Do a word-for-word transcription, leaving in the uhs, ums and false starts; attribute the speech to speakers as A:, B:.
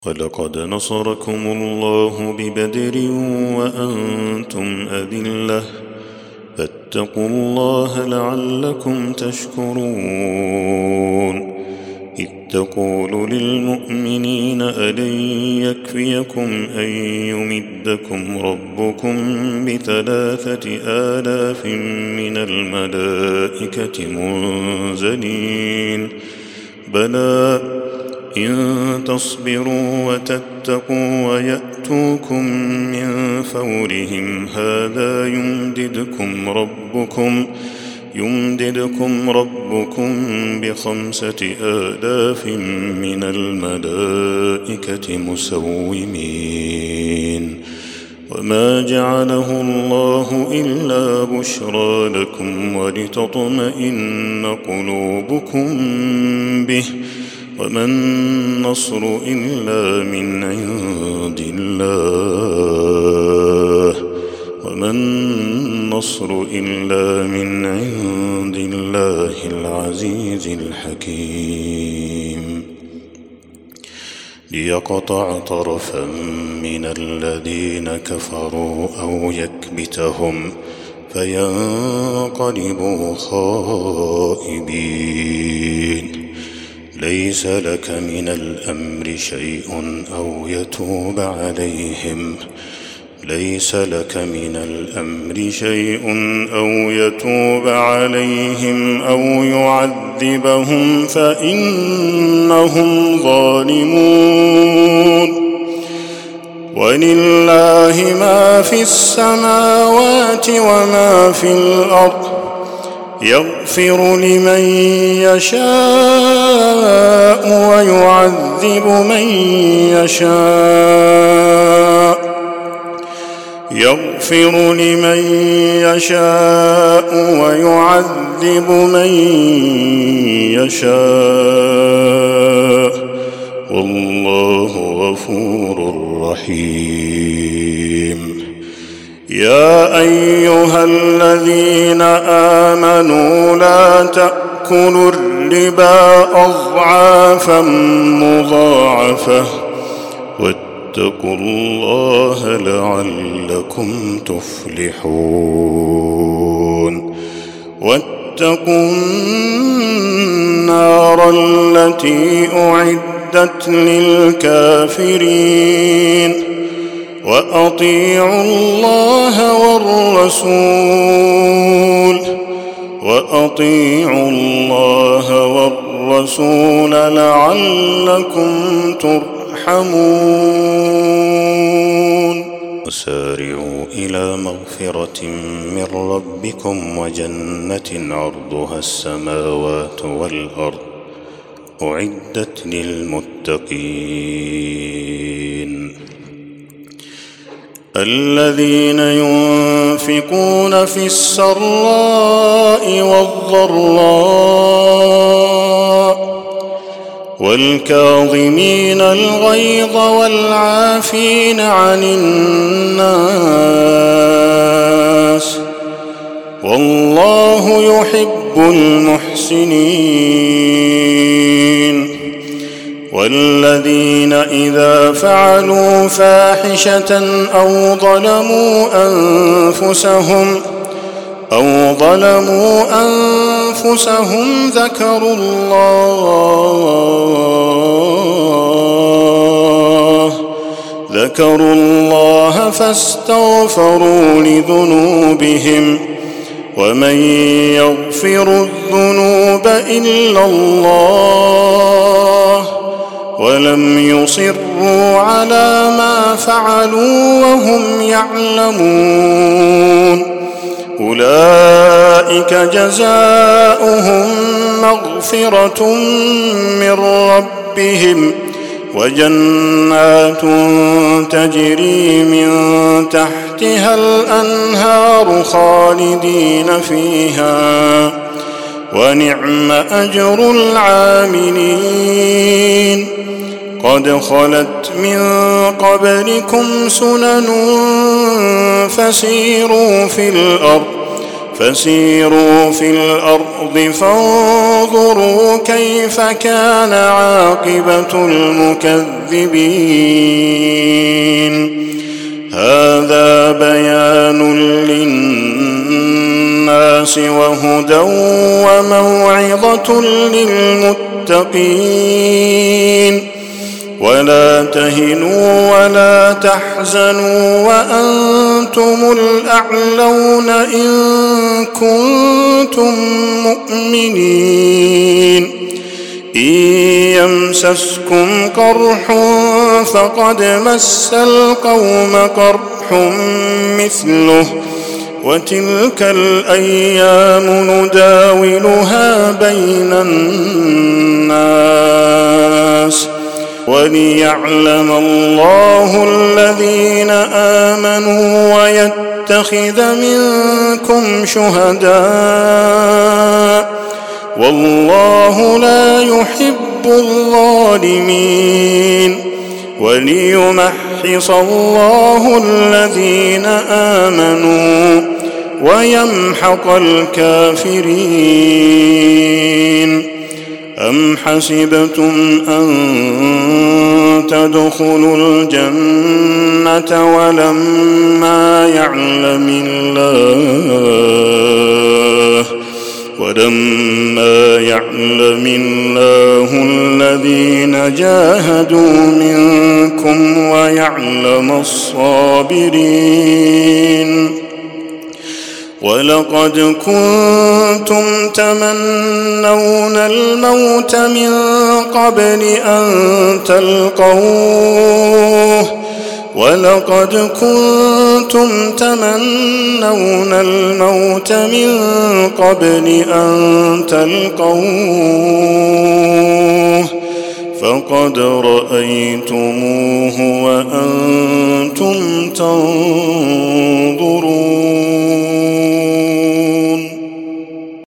A: ولقد نصركم الله ببدر وأنتم أذلة فاتقوا الله لعلكم تشكرون إذ تقول للمؤمنين ألن يكفيكم أن يمدكم ربكم بثلاثة آلاف من الملائكة منزلين بلى إن تصبروا وتتقوا ويأتوكم من فورهم هذا يمددكم ربكم يمددكم ربكم بخمسة آلاف من الملائكة مسومين وما جعله الله إلا بشرى لكم ولتطمئن قلوبكم به وما النصر إلا من عند الله وما النصر إلا من عند الله العزيز الحكيم ليقطع طرفا من الذين كفروا أو يكبتهم فينقلبوا خائبين ليس لك من الأمر شيء أو يتوب عليهم ليس لك من الأمر شيء أو يتوب عليهم أو يعذبهم فإنهم ظالمون ولله ما في السماوات وما في الأرض يغفر لمن يشاء ويعذب من يشاء يغفر لمن يشاء ويعذب من يشاء والله غفور رحيم يا أيها الذين آمنوا لا تأكلوا الربا أضعافا مضاعفة واتقوا الله لعلكم تفلحون واتقوا النار التي أعدت للكافرين وأطيعوا الله والرسول وأطيعوا الله والرسول لعلكم ترحمون وسارعوا إلى مغفرة من ربكم وجنة عرضها السماوات والأرض أعدت للمتقين الذين ينفقون في السراء والضراء والكاظمين الغيظ والعافين عن الناس والله يحب المحسنين والذين إذا فعلوا فاحشة أو ظلموا أنفسهم أو ظلموا أنفسهم ذكروا الله ذكروا الله فاستغفروا لذنوبهم ومن يغفر الذنوب إلا الله ولم يصروا على ما فعلوا وهم يعلمون أولئك جزاؤهم مغفرة من ربهم وجنات تجري من تحتها الأنهار خالدين فيها ونعم أجر العاملين قد خلت من قبلكم سنن فسيروا في الأرض فسيروا في الأرض فانظروا كيف كان عاقبة المكذبين هذا بيان للناس وهدى وموعظة للمتقين ولا تهنوا ولا تحزنوا وأنتم الأعلون إن كنتم مؤمنين إن يمسسكم قرح فقد مس القوم قرح مثله وتلك الأيام نداولها بين الناس وليعلم الله الذين آمنوا ويتخذ منكم شهداء والله لا يحب الظالمين وليمحص الله الذين آمنوا ويمحق الكافرين أم حسبتم أن تدخلوا الجنة ولما يعلم الله ولما يعلم الله الذين جاهدوا منكم ويعلم الصابرين ولقد كنتم تمنون الموت من قبل أن تلقوه ولقد كنتم تمنون الموت من قبل أن تلقوه فقد رأيتموه وأنتم تنظرون